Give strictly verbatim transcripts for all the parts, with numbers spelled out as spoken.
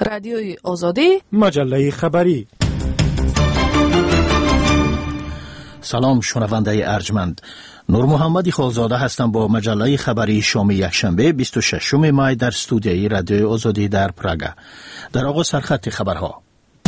رادیوی آزادی، مجله خبری. سلام شنونده ارجمند، نور محمدی خالزاده هستم با مجله خبری شام یکشنبه بیست و ششم می در استودیوی رادیوی آزادی در پراگ. در آغاز سرخط خبرها.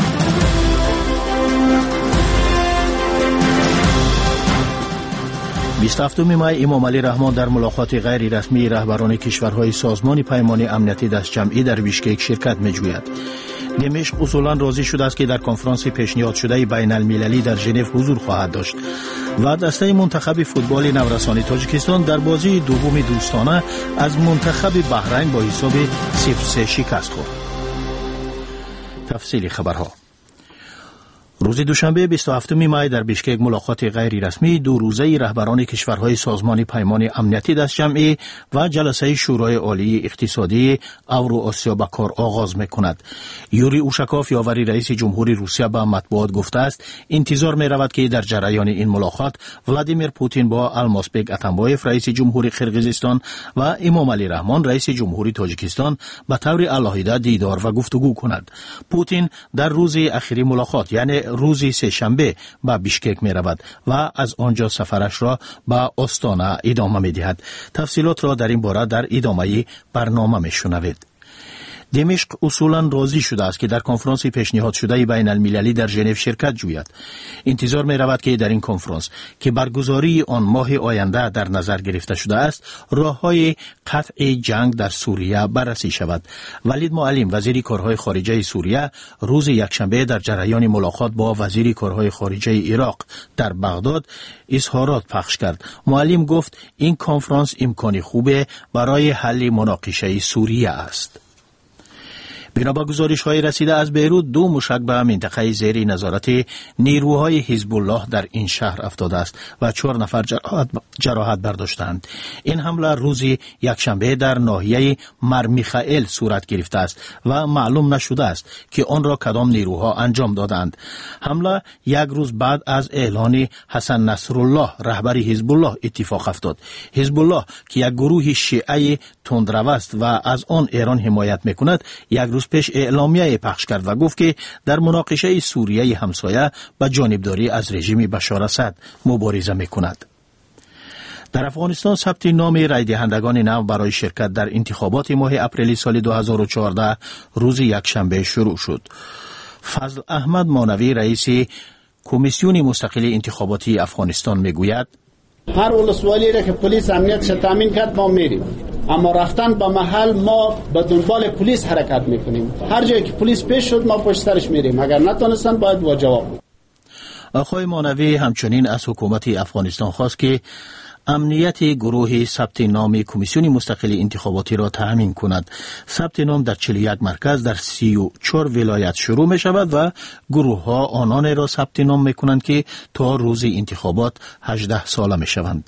بیست و هفتم می امام علی رحمان در ملاقات غیر رسمی رهبران کشورهای سازمان پیمان امنیتی دست جمعی در بیشکک شرکت می‌جوید. دمشق اصولا راضی شده است که در کنفرانس پیشنهاد شده بین المللی در ژنو حضور خواهد داشت و دسته منتخب فوتبال نورسانی تاجیکستان در بازی دوم دوستانه از منتخب بحرین با حساب صفر سه شکست خورد. تفصیل خبرها. روز دوشنبه بیست و هفتم می در بیشکک ملاقات غیر رسمی دو روزه رهبران کشورهای سازمان پیمان امنیتی دست جمعی و جلسه شورای عالی اقتصادی اورو آسیا به کار آغاز می‌کند. یوری اوشاکوف یاوری رئیس جمهوری روسیه به مطبوعات گفته است انتظار می‌رود که در جریان این ملاقات ولادیمیر پوتین با الماسبک اتنبایف رئیس جمهوری قرقیزستان و امام علی رحمان رئیس جمهوری تاجیکستان به طور علاهیده دیدار و گفتگو کند. پوتین در روز اخیری ملاقات یعنی روزی سه شنبه به بیشکک می رود و از آنجا سفرش را به آستانه ادامه می دهد. تفصیلات را در این باره در ادامه برنامه می شنوید. دمشق اصولا راضی شده است که در کنفرانس پیشنهاد شده بین المللی در ژنو شرکت جوید. انتظار می رود که در این کنفرانس که برگزاری آن ماه آینده در نظر گرفته شده است راههای قطع جنگ در سوریه بررسی شود. ولید معلم وزیر کارهای خارجه سوریه روز یکشنبه در جریان ملاقات با وزیر کارهای خارجه عراق در بغداد اظهارات پخش کرد. معلم گفت این کنفرانس امکانی خوبه برای حل مناقشه سوریه است. بنا به گزارش‌های رسیده از بیروت دو موشک به منطقه زیر نظارت نیروهای حزب الله در این شهر افتاده است و چهار نفر جراحت, جراحت برداشتند. این حمله روز یکشنبه در ناحیه مرمیخائیل صورت گرفته است و معلوم نشده است که آن را کدام نیروها انجام دادند. حمله یک روز بعد از اعلان حسن نصرالله رهبر حزب الله اتفاق افتاد. حزب الله که یک گروه شیعه تندرو است و از آن ایران حمایت می‌کند یک روز پیش اعلامیه پخش کرد و گفت که در مناقشه سوریه همسایه با جانبداری از رژیم بشار اسد مبارزه می‌کند. در افغانستان ثبت نام رای دهندگان نو برای شرکت در انتخابات ماه اپریل سال دو هزار و چهارده روز یکشنبه شروع شد. فضل احمد مانوی رئیس کمیسیون مستقل انتخاباتی افغانستان میگوید هر ولسوالی را که پلیس امنیتش تامین کرد ما میریم، اما رفتن به محل ما به دنبال پلیس حرکت میکنیم. هر جایی که پلیس پیش شد ما پشت سرش میریم، اگر نتونستن باید با جواب. آقای مانوی همچنین از حکومت افغانستان خواست که امنیت گروه ثبت نام کمیسیون مستقل انتخاباتی را تأمین کند. ثبت نام در چهل و یک مرکز در سی و چهار ولایت شروع می شود و گروه ها آنان را ثبت نام می کنند که تا روز انتخابات هجده ساله می شوند.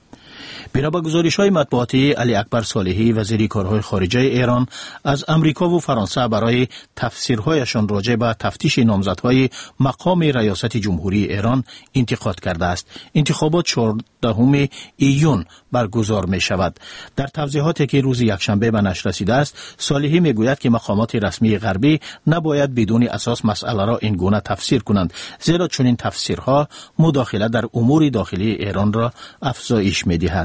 بنا به گزارش‌های مطبوعاتی علی اکبر صالحی وزیر کارهای خارجه ایران از امریکا و فرانسه برای تفسیرهایشان راجع به تفتیش نامزدهای مقام ریاست جمهوری ایران انتقاد کرده است. انتخابات چهاردهم ایون برگزار می شود. در توضیحاتی که روز یکشنبه به نشر رسیده است، صالحی می گوید که مقامات رسمی غربی نباید بدون اساس مسئله را این گونه تفسیر کنند، زیرا چنین تفسیرها مداخله در امور داخلی ایران را افزایش می دهد.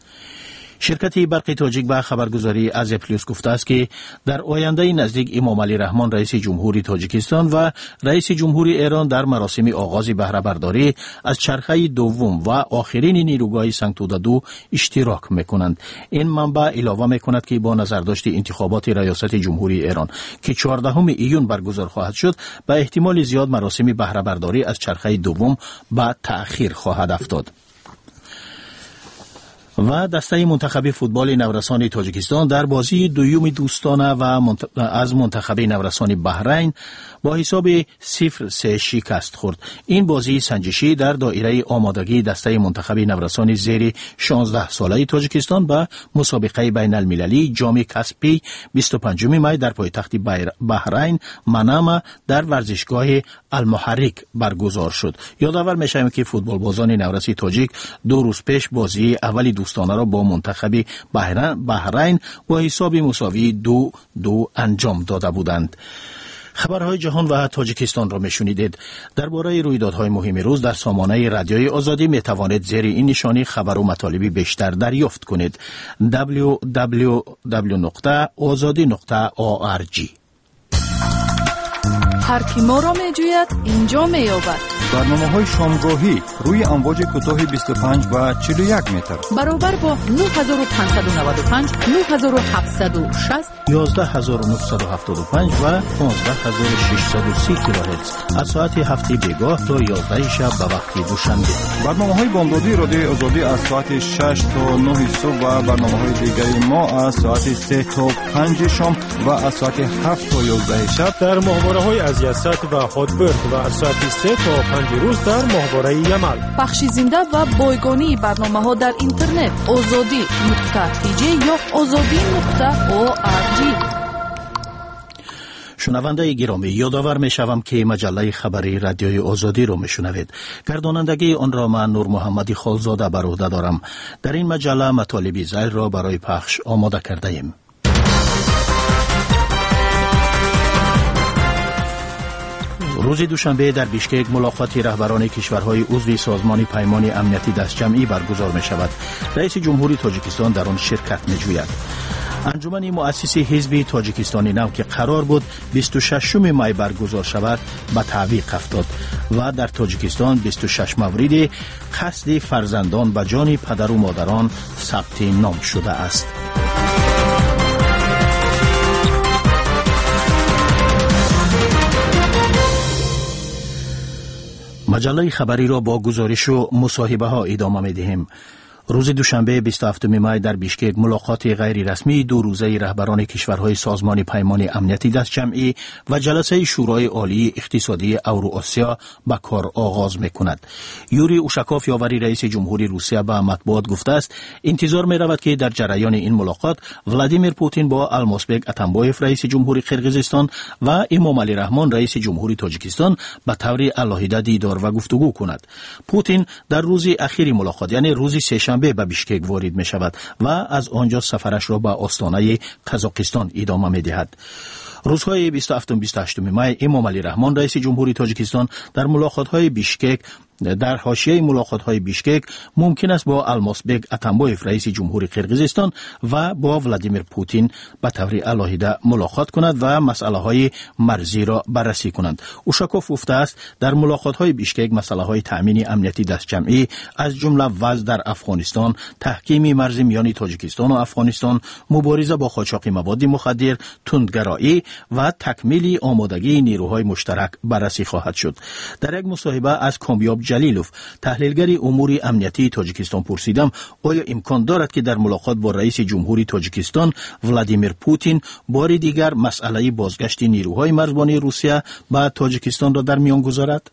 شرکت برق تاجیک به خبرگزاری از پلیوس گفته است که در آینده نزدیک امام علی رحمان رئیس جمهوری تاجیکستان و رئیس جمهوری ایران در مراسم آغاز بهره برداری از چرخه دوم و آخرین نیروگاه سنگتوده دو اشتراک میکنند. این منبع علاوه میکند که با نظرداشت انتخابات ریاست جمهوری ایران که چهاردهم ایون برگزار خواهد شد، به احتمال زیاد مراسم بهره برداری از چرخه دوم به تأخیر خواهد افتاد. و دسته منتخب فوتبال نورسانی تاجیکستان در بازی دوم دوستانه و منت... از منتخب نورسانی بحرین با حساب صفر سه شکست خورد. این بازی سنجشی در دایره آمادگی دسته منتخب نورسانی زیر شانزده ساله تاجیکستان به مسابقه بین المللی جام کسپی بیست و پنجم می در پایتخت بحرین منامه در ورزشگاه المحرک برگزار شد. یادآور می‌شویم که فوتبال بازان نورسی تاجیک دو روز پیش بازی اولی دوستانه دوستانه را با منتخب بحرین با حساب مساوی دو دو انجام داده بودند. خبرهای جهان و تاجیکستان را میشنیدید. درباره رویدادهای مهم روز در سامانه رادیوی آزادی می توانید زیر این نشانی خبر و مطالبی بیشتر دریافت کنید. دبلیو دبلیو دبلیو نقطه آزادی نقطه او آر جی. هر کی ما را می جوید اینجا می یابد. برنامه‌های شامگاهی روی امواج کوتاه بیست و پنج و چهل و یک متر برابر با نه هزار و پانصد و نود و پنج، نه هزار و هفتصد و شصت، یازده هزار و نهصد و هفتاد و پنج و پانزده هزار و ششصد و سی کیلوهرتز از ساعت هفت بیگاه تا یازده شب به وقت دوشنبه. برنامه‌های بامدادی رادیوی آزادی از ساعت شش تا نه صبح و برنامه‌های دیگری ما از ساعت سه تا پنج شام و از ساعت هفت تا یازده شب در ماهواره‌های از یسد و هاتبرد و از ساعت سه تا پنج روز در ماهواره یمل. بخش زنده و بایگانی برنامه‌ها در اینترنت آزادی نقطه تی جی یا آزادی نقطه او آر جی. شنونده گرامی، یادآور می شوم که مجله خبری رادیوی آزادی را می شنوید. گردانندگی آن را من نور محمدی خالزاده بر عهده دارم. در این مجله مطالب ذیل را برای پخش آماده کرده ایم. روز دوشنبه در بیشکک ملاقات رهبران کشورهای عضو سازمان پیمان امنیتی دستجمعی برگزار می شود. رئیس جمهوری تاجیکستان در آن شرکت می جوید. انجمن مؤسسی حزب تاجیکستانی نو که قرار بود بیست و ششم می برگزار شود به تعویق افتاد و در تاجیکستان بیست و شش مورد قصد فرزندان به جان پدر و مادران ثبت نام شده است. مجله خبری را با گزارش و مصاحبه ها ادامه می دهیم. روز دوشنبه بیست و هفتم می در بیشکک ملاقات غیر رسمی دو روزه رهبران کشورهای سازمان پیمان امنیتی دستجمعی و جلسه شورای عالی اقتصادی اوراسیا به کار آغاز می کند. یوری اوشاکوف یاوری رئیس جمهوری روسیه به مطبوعات گفته است انتظار می رود که در جریان این ملاقات ولادیمیر پوتین با المازبک اتمبایف رئیس جمهوری قرقیزستان و امام علی رحمان رئیس جمهوری تاجیکستان به طور علاهیده دیدار و گفتگو کند. پوتین در روز اخیر ملاقات یعنی روز سه‌شنبه به بیشکک وارد می شود و از آنجا سفرش را به آستانه قزاقستان ادامه می دهد. روزهای بیست و هفتم بیست و هشتم می امام علی رحمان رئیس جمهوری تاجیکستان در ملاقات‌های بیشکک در حاشیه ملاقات‌های بیشکک ممکن است با المازبک اتمبایف رئیس جمهوری قرقیزستان و با ولادیمیر پوتین به طور علاهیده ملاقات کند و مسائل‌های مرزی را بررسی کنند. اوشاکوف گفته است در ملاقات‌های بیشکک مسائل‌های تأمین امنیتی دستجمعی از جمله وضع در افغانستان، تحکیم مرز میان تاجیکستان و افغانستان، مبارزه با قاچاق مواد مخدر، تندگرایی و تکمیل آمادگی نیروهای مشترک بررسی خواهد شد. در یک مصاحبه از کامیاب جلیلوف تحلیلگر امور امنیتی تاجیکستان پرسیدم آیا امکان دارد که در ملاقات با رئیس جمهوری تاجیکستان ولادیمیر پوتین بار دیگر مسئله بازگشت نیروهای مرزبانی روسیه به تاجیکستان را در میان گذارد؟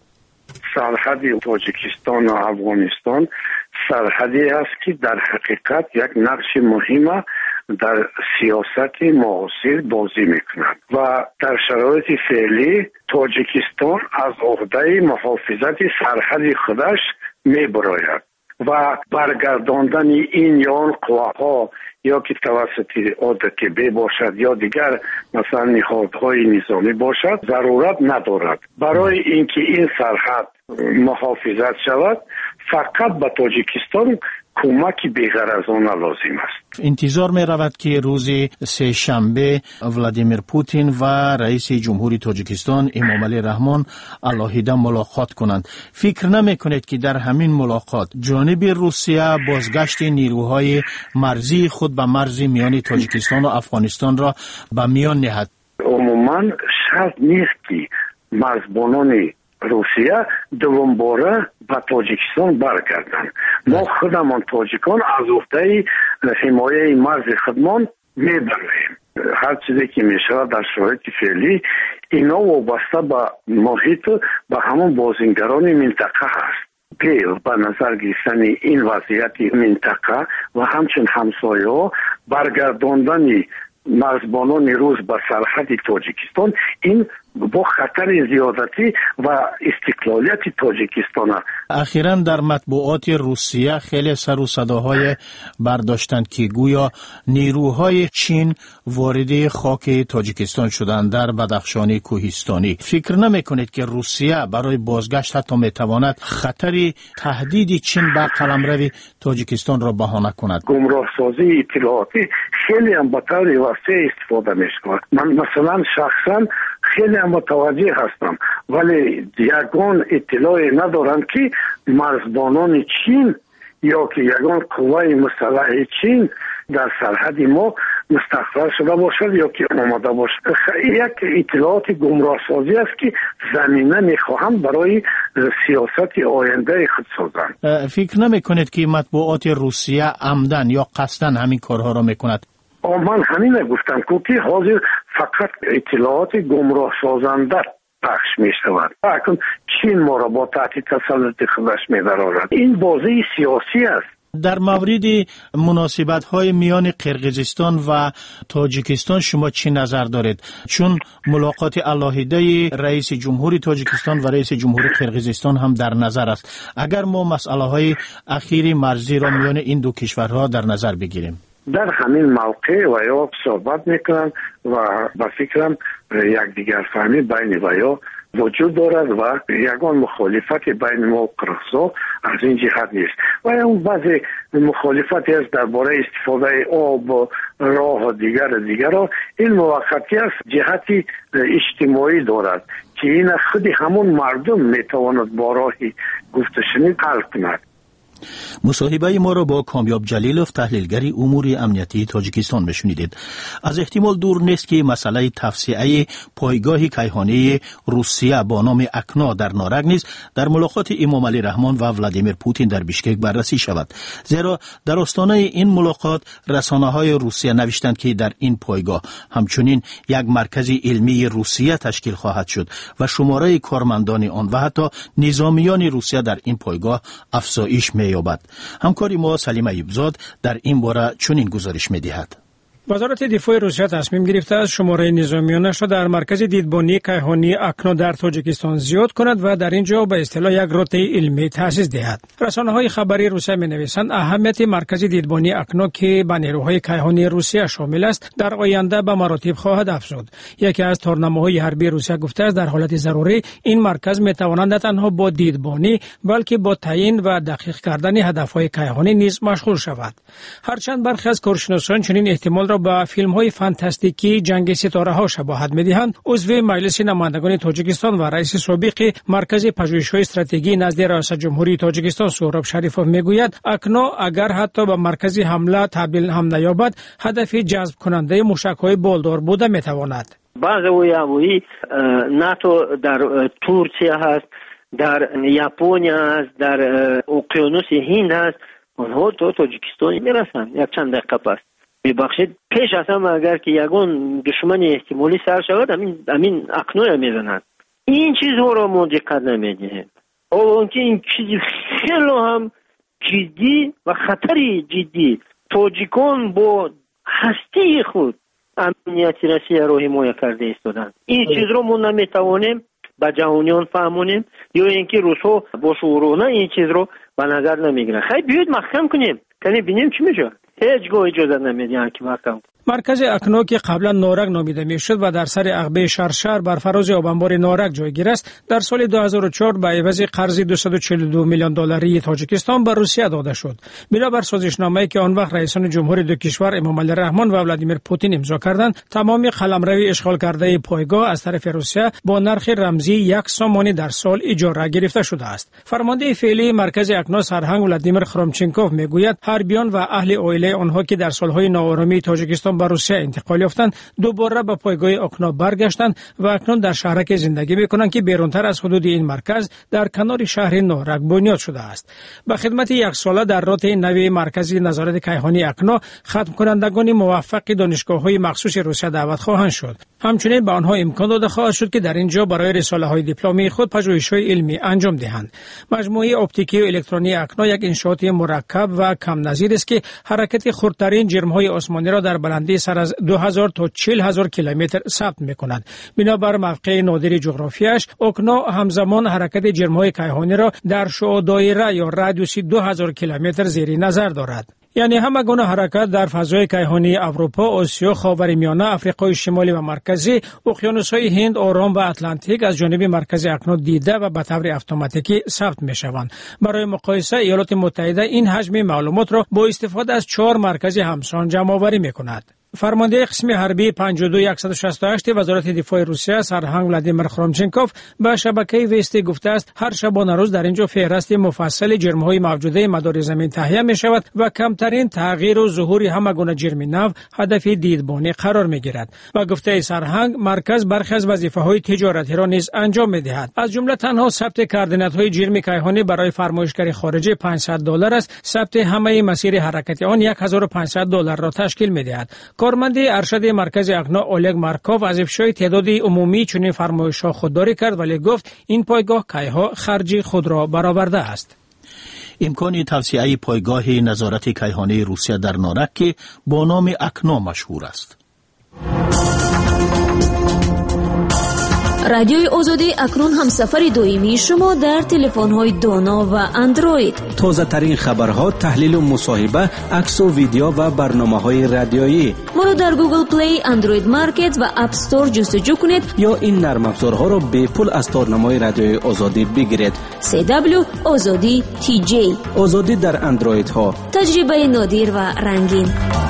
سرحد تاجیکستان و افغانستان سرحدی است که در حقیقت یک نقش مهم در سیاست معاصر بازی میکند و در شرایط فعلی تاجیکستان از عهده محافظت سرحد خودش میبراید و برگرداندن این یا آن قواها یا که توسط ادکبه باشد یا دیگر مثلا نهادهای نظامی باشد ضرورت ندارد. برای اینکه این سرحد محافظت شود فقط به تاجیکستان کمک بی‌غرضانه لازم است. انتظار می رود که روز سه شنبه ولادیمیر پوتین و رئیس جمهوری تاجیکستان امام علی رحمان علاهیده ملاقات کنند. فکر نمی کنید که در همین ملاقات جانب روسیه بازگشت نیروهای مرزی خود به مرز میان تاجیکستان و افغانستان را به میان نهد؟ عموما شرط نیست که مرزبانان روسیه دوم باره به تاجیکستان برگردند. ما خودمان تاجیکان از عهده حمایه مرز خودمان میبریم. هر چیزی که میشه در شرایط فعلی اینا وابسته به محیط به همون بازیگران منطقه هست. به نظر گرفتن این وضعیت منطقه و همچنین همسایه ها برگرداندن مرزبانان روس به سرحد تاجیکستان این با خطر زیادتی و استقلالیت تاجیکستان است. اخیراً در مطبوعات روسیه خیلی سر و صداهای برداشتند که گویا نیروهای چین وارد خاک تاجیکستان شدند در بدخشان کوهستانی. فکر نمی‌کنید که روسیه برای بازگشت حتی می‌تواند خطر تهدید چین به قلمرو تاجیکستان را بهانه کند؟ گمراه سازی اطلاعاتی خیلی هم به طور وسیع استفاده می‌شود. من مثلا شخصاً خیلی هم متوجه هستم، ولی یگان اطلاعی ندارم که مرزبانان چین یا که یگان قوه مسلح چین در سرحد ما مستقر شده باشد یا که آماده باشد. یک اطلاعات گمراه سازی است که زمینه میخواهم برای سیاست آینده خود سازند. فکر نمی کنید که مطبوعات روسیه عمدن یا قصدن همین کارها را میکند؟ من همین گفتم که حاضر فقط اطلاعات گمراه سازنده پخش می شود. اکنون چین ما را با تحت تسلط خودش می درآورد. این بازی سیاسی است. در مورد مناسبت های میان قرقیزستان و تاجیکستان شما چی نظر دارید؟ چون ملاقات علاهده رئیس جمهور تاجیکستان و رئیس جمهور قرقیزستان هم در نظر است. اگر ما مسئله های اخیری مرزی را میان این دو کشورها در نظر بگیریم، در همین موقع و یا صحبت میکنن و با فکرم یک دیگر فهمی بین و یا وجود دارد و یگان مخالفت بین ما و قرقیزها از این جهت نیست و اون بعضی مخالفتی است درباره استفاده آب و راه و دیگر دیگر ها. این موقتی است جهتی اجتماعی دارد که این خود همون مردم میتواند با راهی گفت شنید حل کند. مصاحبه ما را با کامیاب جلیلوف تحلیلگر امور امنیتی تاجیکستان بشنیدید. از احتمال دور نیست که مسئله توسعه پایگاه کیهانی روسیه با نام اکنا در نارنج نیز در ملاقات امام علی رحمان و ولادیمیر پوتین در بیشکک بررسی شود، زیرا در آستانه این ملاقات رسانه‌های روسیه نوشتند که در این پایگاه همچنین یک مرکز علمی روسیه تشکیل خواهد شد و شماره کارمندان آن و حتی نظامیان روسیه در این پایگاه افزایش می‌یابد. همکاری ما سلیم ایوبزاد در این باره چنین گزارش می‌دهد. وزارت دفاع روسیه تصمیم گرفته است شماره نظامیانش را در مرکز دیدبانی کیهانی اکنا در تاجیکستان زیاد کند و در اینجا به اصطلاح یک رتبه علمی تأسیس دهد. رسانه‌های خبری روسیه می‌نویسند اهمیت مرکز دیدبانی اکنا که به نیروهای کیهانی روسیه شامل است در آینده به مراتب خواهد افزود. یکی از تارنمه‌های حربی روسیه گفته است در حالت ضروری این مرکز می‌تواند نه تنها با دیدبانی بلکه با تعیین و دقیق کردن هدف‌های کیهانی نیز مشغول شود. هرچند برخی از کارشناسان چنین احتمال را با فیلم‌های فانتاستیکی جنگ ستاره‌ها شباهت می‌دهند. عضو مجلس نمایندگان تاجیکستان و رئیس سابق مرکز پژوهش‌های استراتژی نزد ریاست جمهوری تاجیکستان سهراب شریفوف میگوید اکنا اگر حتی به مرکز حمله تبدیل هم نیابد هدف جذب کننده موشک‌های بالدار بوده می‌تواند. بعضی اویابویی ناتو در ترکیه هست، در ژاپن است، در اقیانوس هند است، اونها تو تاجیکستان میرسند. یک چند دقیقه پس ببخشید پیش از همه اگر که یگان دشمن احتمالی سر شود همین همین اکنوی میزند. این چیزها را ما دقت نمیدهیم. اون که این چیزی خیلی هم جدی و خطری جدی تاجیکان با هستی خود امنیتی روسیه را حمایت کرده ایستادند. این چیز را ما نمیتوانیم به جهانیان فهمونیم یا اینکه روس‌ها با شعورانه این چیز رو به نظر نمیگیرن. خیلی بیاید محکم کنیم که ببینیم چی میشه. هیچ گاه اجازه نمیدن که محکم. مرکز اکنا که قبلا نارنج نامیده میشد و در سر عقبه شرشر بر فراز آبانبار نارنج جایگیر است، در سال دو هزار و چهار به عوض قرض دویست و چهل و دو میلیون دلاری تاجیکستان به روسیه داده شد. بنابر سازشنامه‌ای که آن وقت رئیسان جمهور دو کشور امام علی رحمان و ولادیمیر پوتین امضا کردند، تمام قلمرو اشغال کرده پایگاه از طرف روسیه با نرخ رمزی یک سومانی در سال اجاره گرفته شده است. فرمانده فعلی مرکز اکنا سرهنگ ولادیمیر خرومچنکوف میگوید حربیان و اهل عائله آنها که در سالهای ناآرامی تاجیکستان به روسیه انتقال یافتند دوباره به پایگاه اکنا برگشتند و اکنون در شهرک زندگی میکنند که بیرونتر از حدود این مرکز در کنار شهر نارنج بنیاد شده است. به خدمت یک ساله در رتبه نوی مرکز نظارت کیهانی اکنا ختم کنندگان موفق دانشگاه‌های مخصوص روسیه دعوت خواهند شد. همچنین به آنها امکان داده خواهد شد که در اینجا برای رساله‌های دیپلمی خود پژوهش‌های علمی انجام دهند. مجموعه اپتیکی و الکترونی اکنا یک انشاءات مرکب و کم نظیر است که حرکت حرکت خردترین جرم‌های آسمانی را در بلندی سر از دو هزار تا چهل هزار کیلومتر ثبت می‌کند. بنابر موقع نادر جغرافیایش، اوکنا همزمان حرکت جرم‌های کیهانی را در شعاع دایره یا رادیوس دو هزار کیلومتر زیر نظر دارد. یعنی همه گونه حرکت در فضای کیهانی اروپا، آسیا، خاورمیانه، آفریقای شمالی و مرکزی، اقیانوس‌های هند، آرام و اتلانتیک از جانب مرکز اکنون دیده و به طور اتوماتیکی ثبت می‌شوند. برای مقایسه ایالات متحده این حجم معلومات را با استفاده از چهار مرکز همسان جمع‌آوری می‌کند. فرمانده قسم حربی پنجاه و دو صد و شصت و هشت وزارت دفاع روسیه سرهنگ ولادیمیر خرومچنکوف به شبکه وستی گفته است هر شبانه روز در اینجا فهرست مفصل جرم‌های موجوده مدار زمین تهیه می‌شود و کمترین تغییر و ظهور همه گونه جرم نو هدف دیدبانی قرار می‌گیرد. و گفته سرهنگ مرکز برخی از وظیفه‌های تجارتی را نیز انجام می‌دهد. از جمله تنها ثبت کاردینات‌های جرم کیهانی برای فرمایشگر خارجی پانصد دلار است. ثبت همه مسیر حرکتی آن هزار و پانصد دلار را تشکیل می‌دهد. کارمند ارشد مرکز اقنا اولگ مارکوف از افشای تعداد عمومی چنین فرمایش‌ها خودداری کرد ولی گفت این پایگاه کیها خرج خود را برآورده است. امکان توسعه پایگاه نظارت کیهانی روسیه در نارک که با نام اکنا مشهور است. رادیوی آزادی اکنون هم سفر دائمی شما در تلفن‌های دانا و اندروید. تازه ترین خبرها، تحلیل و مصاحبه، عکس و ویدیو و برنامه‌های رادیویی. ما را در گوگل پلی، اندروید مارکت و اپ استور جستجو کنید یا این نرم افزارها را به پول از تارنمای رادیوی آزادی بگیرید. سی دبلیو آزادی تی جی. آزادی در اندروید ها. تجربه نادر و رنگین.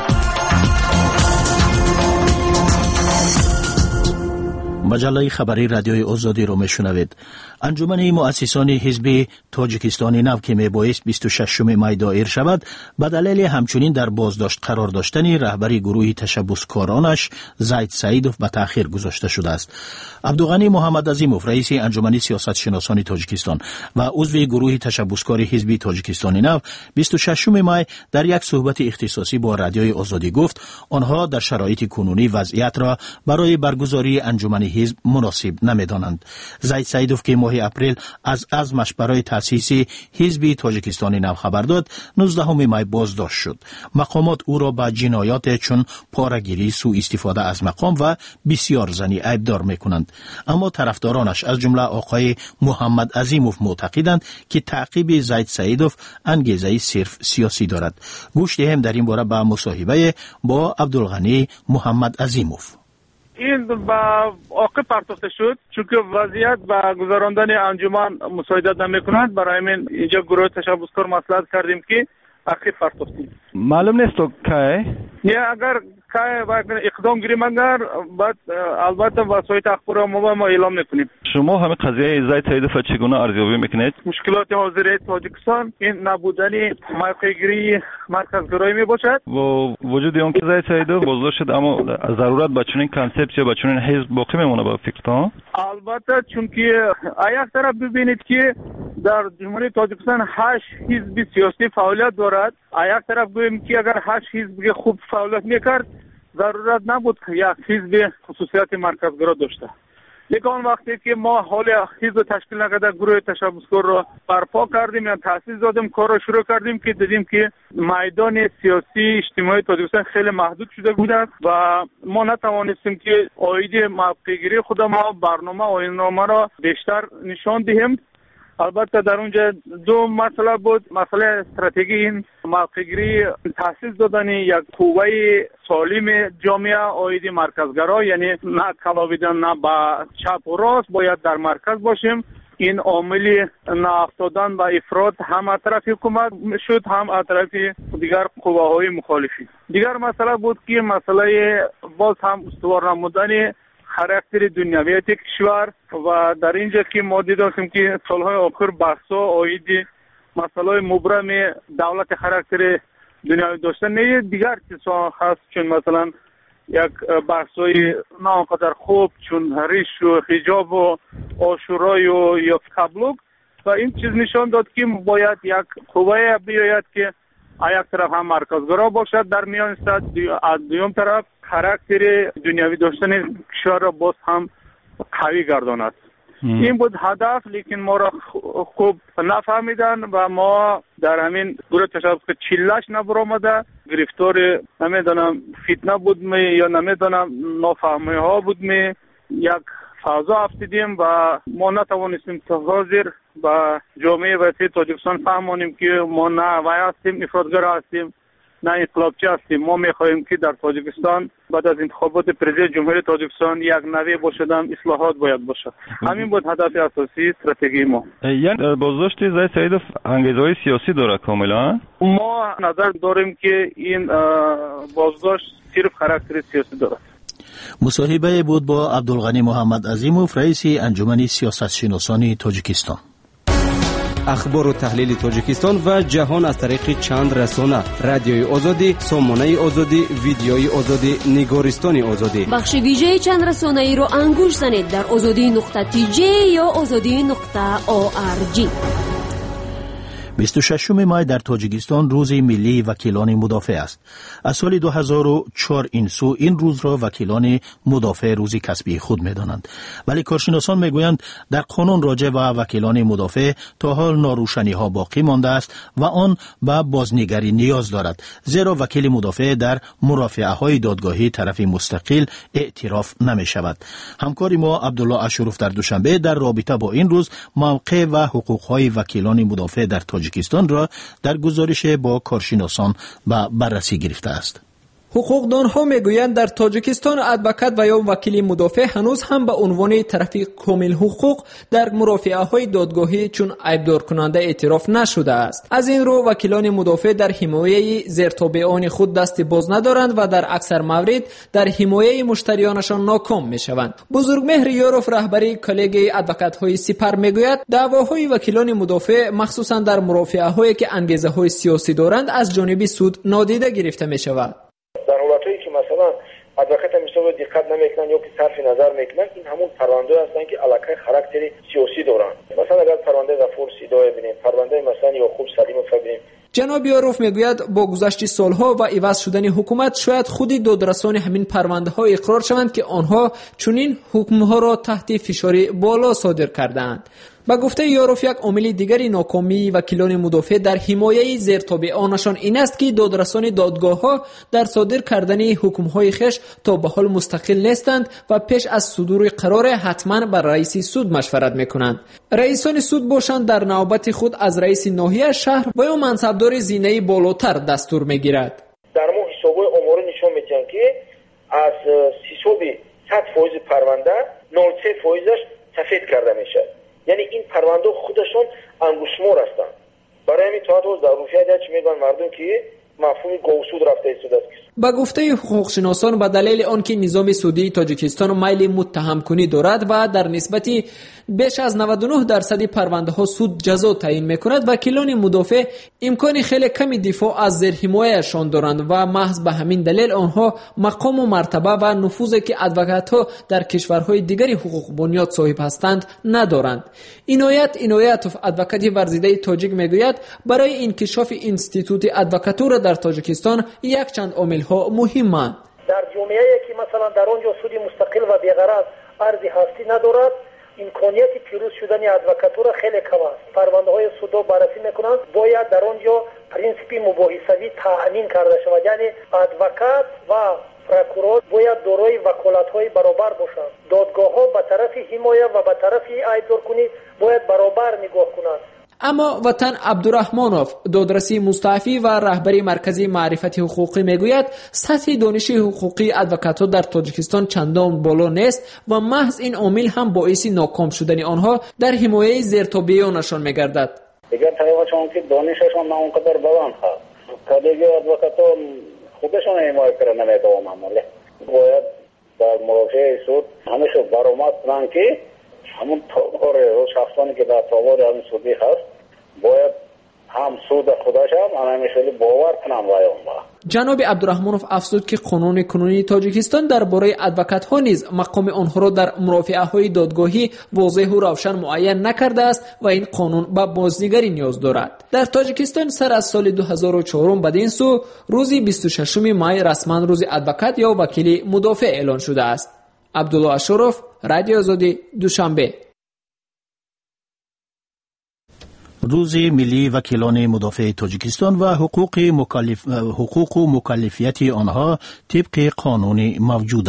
مجله خبری رادیوی آزادی رو میشنوید. انجمن مؤسسان حزب تاجیکستان نو که میبایست بیست و ششم می دایر شود به دلیل همچنین در بازداشت قرار داشتن رهبری گروه تشبثکارانش زید سعیدوف به تأخیر گذاشته شده است. عبدالغنی محمد عظیموف رئیس انجمن سیاست شناسان تاجیکستان و عضو گروه تشبثکار حزب تاجیکستان نو بیست و ششم می در یک صحبت اختصاصی با رادیوی آزادی گفت آنها در شرایط کنونی وضعیت را برای برگزاری انجمن حزب مناسب نمیدانند. زید سعیدوف که ماه اپریل از عزمش برای تأسیس حزب تاجیکستان نو خبر داد، نوزدهم می بازداشت شد. مقامات او را به جنایات چون پاره‌گیری، سوء استفاده از مقام و بسیار زنی عیبدار میکنند. اما طرفدارانش از جمله آقای محمد عظیموف معتقدند که تعقیب زید سعیدوف انگیزه صرف سیاسی دارد. گوش دهیم در این باره به مصاحبه با عبدالغنی محمد عظیموف. این با عاقب پرداخته شد چون که وضعیت با گذراندن انجمن مساعدت نمی‌کند. برای من اینجا گروه تشبثکار مصلحت کردیم که عاقب پرداختیم. معلوم نیست تو که یا اگر که اقدام گیریم اگر بعد البته وسایل اخبار ما ما اعلام میکنیم. شما همه قضیه زید سعیدوف چگونه ارزیابی میکنید؟ مشکلات حاضر تاجیکستان این نبودن موقع‌گیری مرکزگرایی میباشد. با وجود اون که زید سعیدوف بازداشت شد اما ضرورت با چنین کانسپت یا با چنین حزب باقی میمونه با فکرتان؟ البته چون که یک طرف ببینید که در جمهوری تاجیکستان هشت حزب سیاسی فعالیت دارد. یک طرف گوییم که اگر هشت حزب خوب فعالیت میکرد ضرورت نبود که یک حزب خصوصیات مرکزگرا داشته. لیکن وقتی که ما حال حزب تشکیل نکرده گروه تشبثکار را برپا کردیم یا تأسیس دادیم کار را شروع کردیم که دیدیم که میدان سیاسی اجتماعی تاجیکستان خیلی محدود شده بود و ما نتوانستیم که عاید موقع‌گیری خود ما برنامه آیین‌نامه را بیشتر نشان دهیم. البته در اونجا دو مسئله بود. مسئله استراتژی این موقع‌گیری تأسیس دادن یک قوه سالم جامعه عاید مرکزگرا، یعنی نه کلاویدن نه با چپ و راست، باید در مرکز باشیم. این عامل ناافتادن با افراد هم از طرف حکومت شد هم از طرف دیگر قوه های مخالفی. دیگر مسئله بود که مسئله باز هم استوار نمودن خاراکتر دنیویت کشور و در اینجا که ما دیدیم که سالهای آخر بحثا عاید مسئله مبرم دولت خاراکتر دنیوی داشتن نه دیگر چیزها هست، چون مثلا یک بحثای نه آنقدر خوب چون ریش و حجاب و عاشورای و یا کبلوک و این چیز نشان داد که باید یک قوه بیاید که یک طرف هم مرکزگرا باشد در میان است، از دوم طرف خاراکتر دنیوی داشتن کشور را باز هم قوی گرداند. این بود هدف، لیکن ما را خوب نفهمیدن و ما در همین گروه تشبث چیلش نبرآمده گرفتار نمیدونم فتنه بودیم یا نمیدونم نافهمی ها بودیم، یک فضا افتیدیم و ما نتوانستیم تا حاضر با جامعه وسیع تاجیکستان فهمانیم که ما نه وای هستیم، افراطگر هستیم، نه انقلابچی هستیم. ما میخواهیم که در تاجیکستان بعد از انتخابات پرزیدنت جمهوری تاجیکستان یک نوی باشدم، اصلاحات باید باشه. همین بود هدف اساسی استراتژی ما. یعنی بازداشت زید سعیدов انگیزه‌های سیاسی داره کاملا؟ ما نظر داریم که این بازداشت صرف خاراکتر سیاسی داره. مصاحبه بود با عبدالغنی محمد عظیموف، رئیس انجمن سیاستشناسان تاجیکستان. اخبار و تحلیل تاجیکستان و جهان از طریق چند رسانه: رادیوی آزادی، سامانه آزادی، ویدیوی آزادی، نگارستان آزادی. بخش ویژه چند رسانه ای رو انگوش زنید در آزادی نقطه تی جی یا آزادی نقطه او آر جی. بیست و ششم مای در تاجیکستان روز ملی وکیلان مدافع است. از سال دو هزار و چهار این سو این روز را وکیلان مدافع روزی کسبی خود می‌دانند. ولی کارشناسان میگویند در قانون راجع به وکیلان مدافع تا حال ناروشنی‌ها باقی مانده است و آن به بازنگری نیاز دارد، زیرا وکیل مدافع در مرافعه‌های دادگاهی طرفی مستقل اعتراف نمی‌شود. همکار ما عبدالله اشرف در دوشنبه در رابطه با این روز موقع و حقوق‌های وکیلان مدافع در تاجیکستان را در گزارش با کارشناسان به بررسی گرفته است. حقوقدان ها میگویند در تاجیکستان ادوکات و یا وکیل مدافع هنوز هم به عنوان طرف کامل حقوق در مرافعه های دادگاهی چون عیبدار کننده اعتراف نشده است. از این رو وکیلان مدافع در حمایه زیرتابعان خود دست باز ندارند و در اکثر موارد در حمایه مشتریانشان ناکام میشوند. بزرگمهر یاروف رهبری کلیگ ادوکات های سپر میگوید دعواهای وکیلان مدافع مخصوصا در مرافعه هایی که انگیزه های سیاسی دارند از جانب سود نادیده گرفته میشود. در حالتایی که مثلا ادوکات میسو دقت نمیکنن یا که صرف نظر میکنن، این همون پرونده هستن که علاقه خاراکتر سیاسی دارن. مثلا اگر پرونده غفور سیدا ببینیم، پرونده مثلا یعقوب سلیمو ببینیم. جناب یاروف میگوید با گذشت سالها و عوض شدن حکومت شاید خودی دادرسان همین پرونده ها اقرار شوند که آنها چنین حکم ها را تحت فشار بالا صادر کردند. با گفته یاروف یک عامل دیگری ناکامی وکیلان مدافع در حمایه زیرتابعانشان این است که دادرسان دادگاه ها در صادر کردن حکم های خش تا به حال مستقل نیستند و پیش از صدور قرار حتما بر رئیس سود مشورت میکنند. رئیسان سود باشند در نوبت خود از رئیس ناحیه شهر و یا منصبدار زینه بالاتر دستور میگیرد. در مو حسابای امور نشون میدن که از حساب صد درصد پرونده نود و سه درصدش سفید کرده میشه. یعنی این پرونده خودشون انگشتمور هستن. برای همین تا روز در روفیه چی میگن مردم که مفهوم گوسود رفته سود است. با گفته حقوق شناسان به دلیل آنکه نظام سودی تاجیکستان میل متهم کنی دارد و در نسبتی بیش از نود و نه درصد پرونده ها سود جزا تعیین میکند، وکیلان مدافع امکان خیلی کمی دفاع از زیر حمایه‌شان دارند و محض به همین دلیل آنها مقام و مرتبه و نفوذی که ادوکات ها در کشورهای دیگری حقوق بنیاد صاحب هستند ندارند. اینایت اینایتوف ادوکات ورزیده تاجیک میگوید برای انکشاف اینستیتوت ادوکاتور در تاجیکستان یک چند عامل ها مهمند. در جامعه‌ای که مثلا در آنجا سود مستقل و بی‌غرض ارزی هستی ندارد، امکانیت پیروز شدن ادوکاتور خیلی کم است. پرونده های سودا بررسی میکنند، باید در آنجا پرینسیپ مباحثوی تأمین کرده شود. یعنی ادوکات و پروکورور باید دارای وکالت های برابر باشند. دادگاه ها به طرف حمایه و به طرف عیبدار کنی باید برابر نگاه کنند. اما وطن عبدالرحمانوف دادرسی مستعفی و رهبری مرکزی معرفت حقوقی میگوید سطح دانش حقوقی ادوکات‌ها در تاجیکستان چندان بالا نیست و محض این عامل هم باعث ناکام شدن آنها در حمایه زیرتابعانشان میگردد. دیگر طریقه چون که دانششان نه اونقدر بلند هست، کلیگ ادوکات‌ها خودشان حمایه کردن نمیتوانند معمولا باید در مرافعه سود همیشه برآمد کنند که همون تاوار شخصانی که در تاوار همین سودی هست باید هم سود خودش هم همیشه باور کنم رای اون. جناب عبدالرحمانوف افزود که قانون کنونی تاجیکستان درباره ادوکات ها نیز مقام آنها را در مرافعه های دادگاهی واضح و روشن معین نکرده است و این قانون به بازنگری نیاز دارد. در تاجیکستان سر از سال دو هزار و چهار بعد این سو روزی بیست و ششم مای رسما روز ادوکات یا وکیل مدافع اعلان شده است. عبدالله اشرف، رادیو آزادی، دوشنبه. روز ملی وکیلان مدافع تاجیکستان و حقوق مکلف حقوق و مکلفیت آنها طبق قانون موجوده.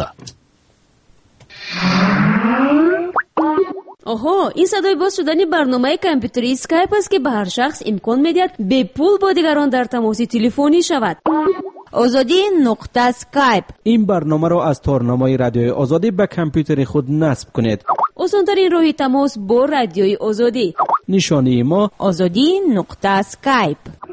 آها، این صدای باز شدن برنامه کامپیوتری اسکایپ است که به هر شخص امکان می‌دهد به پول با دیگران در تماس تلفنی شود. آزادی نقطه اسکایپ. این برنامه را از تارنامه رادیوی آزادی به کامپیوتر خود نصب کنید. آسان‌ترین راه تماس با رادیوی آزادی. نشانی ما آزادی نقطه اسکایپ.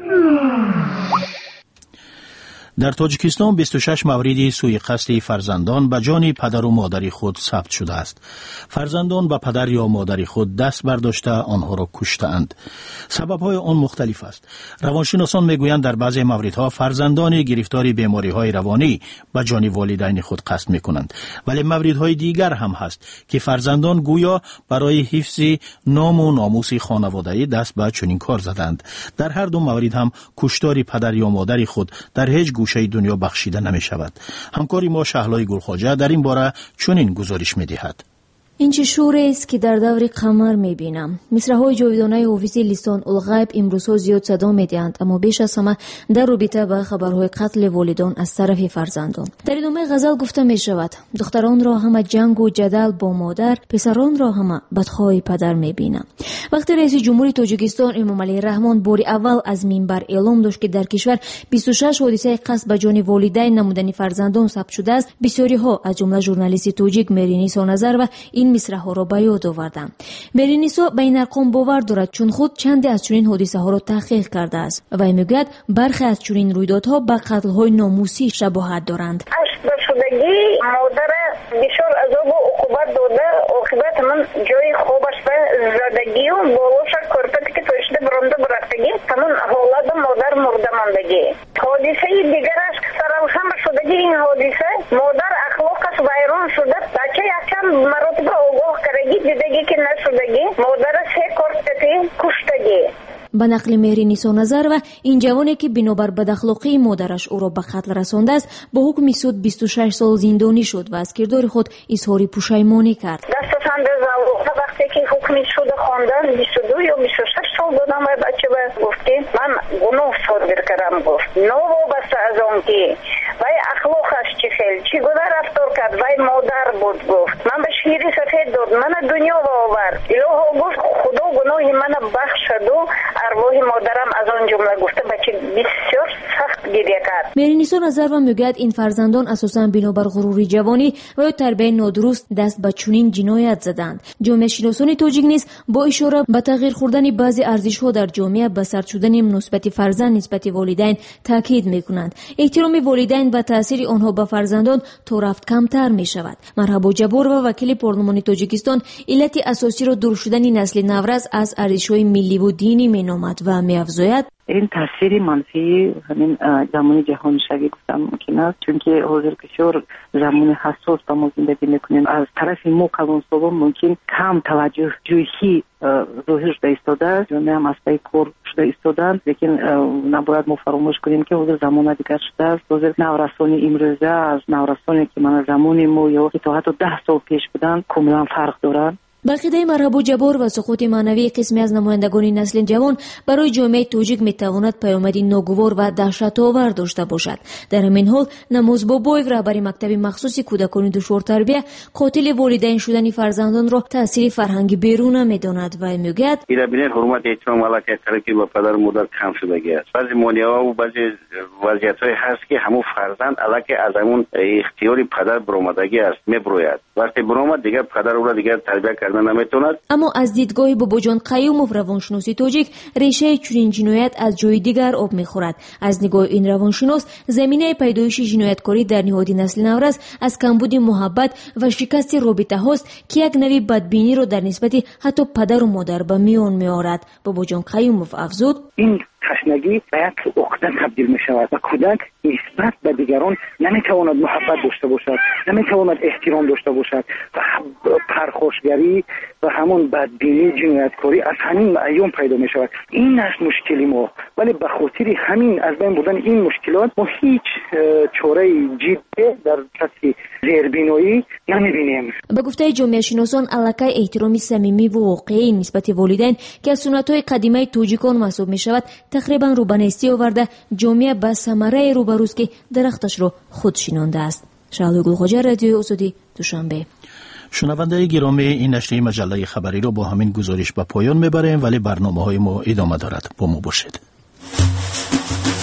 در تاجیکستان بیست و شش مورد سوء قصد فرزندان به جان پدر و مادر خود ثبت شده است. فرزندان به پدر یا مادر خود دست برداشته آنها را کشته‌اند. سبب‌های آن مختلف است. روانشناسان میگویند در بعضی موردها فرزندان گرفتار بیماری‌های روانی به جان والدین خود قصد می‌کنند، ولی موردهای دیگر هم هست که فرزندان گویا برای حفظ نام و ناموس خانوادگی دست به چنین کار زدند. در هر دو مورد هم کشتار پدر یا مادر خود در هیچ گوشه دنیا بخشیده نمی شود. همکاری ما شهلای گلخواجه در این باره چنین گزارش می دهد. این چه شوری است که در دور قمر میبینم. مصرع‌های جاودانه حافظ لیسان الغیب امروزها زیاد صدا میدهند، اما بیش از همه در رابطه با خبرهای قتل والدان از طرف فرزندان. در ادامه غزل گفته می شود دختران را همه جنگ و جدل با مادر، پسران را همه بدخواه پدر میبینم. وقتی رئیس جمهوری تاجیکستان امامعلی رحمان باری اول از منبر اعلام داشت که در کشور بیست و شش حادثه قصد به جان والدین نمودن فرزندان ثبت شده است، بسیاری ها از جمله ژورنالیست تاجیک مرینیسا نظر و این مصرع ها را به یاد آوردند. مرینیسا به این ارقام باور دارد چون خود چندی از چنین حادثه ها را تحقیق کرده است و میگوید برخی از چنین رویدادها به قتل های ناموسی شباهت دارند. شدگی مادر بسیار عذاب و عقوبت داده، عاقبت من جای خوبش به زدگی و بالوش کرپتی که توشده برانده برفتگی همون حالت مادر مرده ماندگی. حادثه دیگرش که سروشن شدگی این حادثه مادر اخلاقش ویران شده، بچه یکچند مراتب آگاه کردگی دیدگی که نشدگی، مادر سه کرپتی کشتگی. به نقل مهرینیسا نظر و این جوانی که بنابر بداخلاقی مادرش او را به قتل رسانده است با حکم سود بیست و شش سال زندانی شد و از کردار خود اظهار پشیمانی کرد. دستشان زاوقه وقتی که حکم سود خواندن بیست و دو یا بیست و شش سال دادم و بچه به گفت که من گناه صادر کردم، گفت نو وابسته از آن که وی اخلاقش چی خیل چی گونه رفتار کرد، وی مادر بود، گفت من به شیری سفید داد من دنیا و آورد، الهو گفت خدا گناهی من بخشد و ارواح مادرم از آن جمله گفته بچه بسیار سخت گریه کرد. مرینیسا نظر و میگوید این فرزندان اساساً بنابر غروری جوانی و یا تربیت نادرست دست به چنین جنایت زدند. جامعه شناسان تاجیک نیز با اشاره به تغییر خوردن بعضی ارزش‌ها در جامعه به سرد شدن مثبت فرزند نسبت والدین تاکید میکنند. احترام والدین و تاثیر آنها به فرزندان تا رفت کمتر می شود. مرحبا جبور و وکیل پارلمان تاجیکستان علت اساسی را دور شدن نسل نورز از ارزش‌های ملی و دینی مینامد و می‌افزاید این تاثیر منفی همین زمان جهان شوی گفتم ممکن است، چون که حاضر بسیار زمان حساس با ما زندگی میکنیم. از طرف ما کلانسالان ممکن کم توجه جویی ظاهر شده ایستاده، جامعه هم از پای کار شده ایستادند، لیکن نباید ما فراموش کنیم که حاضر زمان دیگر شده است. حاضر نورسان امروزه از نورسانی که من زمان ما یا تا حتی ده سال پیش بودن کاملا فرق دارند. برخیده مرحبا جبار و سقوط معنوی قسمی از نمایندگان نسل جوان برای جامعه تاجیک میتواند پیامدی ناگوار و دهشت‌آور داشته باشد. در همین حال نماز بابایف رهبر مکتب مخصوص کودکان دشوار تربیت قاتل والدین شدن فرزندان را تاثیر فرهنگی بیرون میداند و میگوید اینا بین حرمت احترام علاقه ترکی با پدر و مادر کم شدگی است. بعضی مانع‌ها و بعضی وضعیت‌های هست که همون فرزند علاقه از همون اختیاری پدر برآمدگی است میبروید. وقتی برآمد دیگه پدر او را دیگه تربیت کرد نمیتوند. اما از دیدگاه باباجان قیوموف روانشناسی تاجیک ریشه چنین جنایت از جای دیگر آب میخورد. از نگاه این روانشناس زمینه پیدایش جنایتکاری در نهاد نسل نورز از کمبود محبت و شکست رابطه هاست که یک نوع بدبینی را در نسبت حتی پدر و مادر به میان میآورد. باباجان قیوموف افزود این تشنگی به یک عقده تبدیل می شود و کودک نسبت به دیگران نمیتواند محبت داشته باشد، نمیتواند احترام داشته باشد و پرخاشگری و همون بدبینی، جنایتکاری از همین ایام پیدا می شود. این است مشکلی ما، ولی به خاطر همین از بین بردن این مشکلات ما هیچ چاره جدی در سطح زیربینایی نمیبینیم. به گفته جامعه شناسان الکی احترامی صمیمی و واقعی نسبت والدین که از سنت‌های قدیمی توجیکان محسوب می شود تقریبا رو به نیستی آورده، جامعه به ثمره روبروز که درختش رو خود شینانده است. شهلا گلخواجه، رادیو آزادی، دوشنبه. شنونده گرامی، این نشریه مجله خبری رو با همین گزارش به پایان میبریم، ولی برنامه های ما ادامه دارد. با ما باشید.